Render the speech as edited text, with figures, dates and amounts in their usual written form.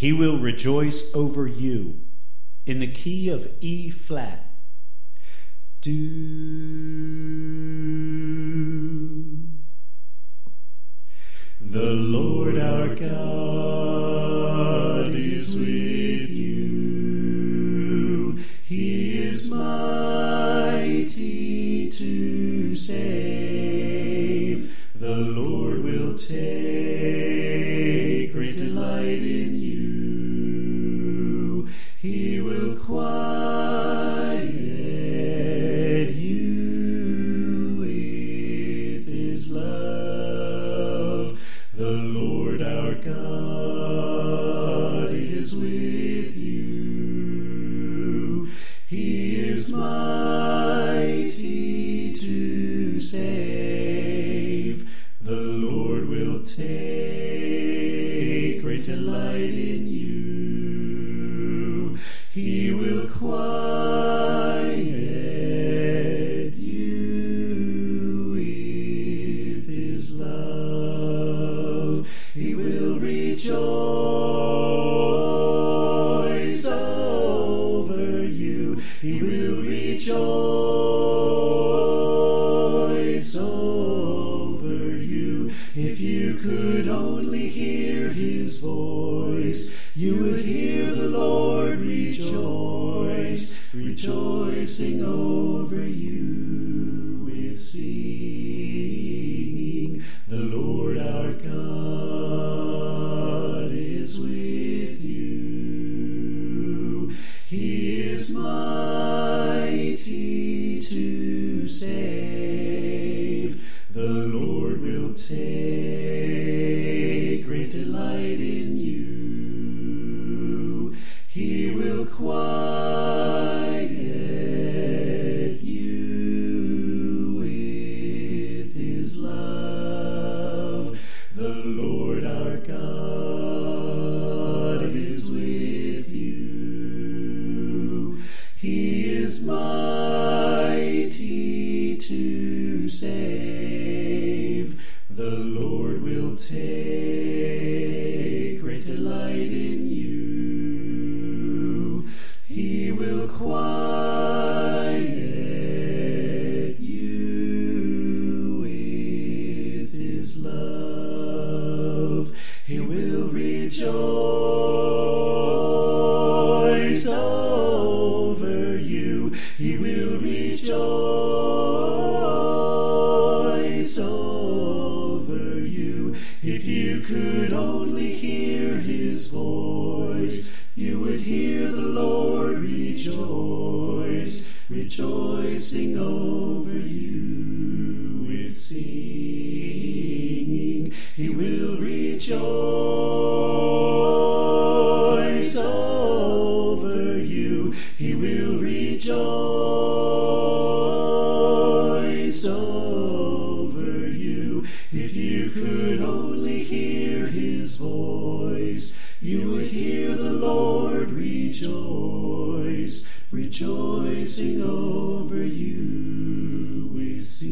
He will rejoice over you in the key of E flat. Do. The Lord our God is with you. He is mighty to save. The Lord will take great delight in you. He will quiet you with his love. The Lord our God is with you. He is mighty to save. The Lord will take great delight in you. He will quiet you with his love. He will rejoice over you. He will rejoice over you. If you could only hear his voice, you would hear the Lord rejoice, rejoicing over you with singing. The Lord our God is with you. He is mighty to save. The Lord will take great delight in you. He will quiet you with his love. The Lord our God is with you. He is mighty to save. The Lord will take great delight in you. He will quiet you with his love. He will rejoice over you. He will rejoice over you. If you could only hear his voice, you would hear the Lord rejoice, rejoicing over you with singing. He will rejoice over you. He will rejoice over you. If you could only hear his voice, you would hear the Lord rejoice, rejoicing over you with singing.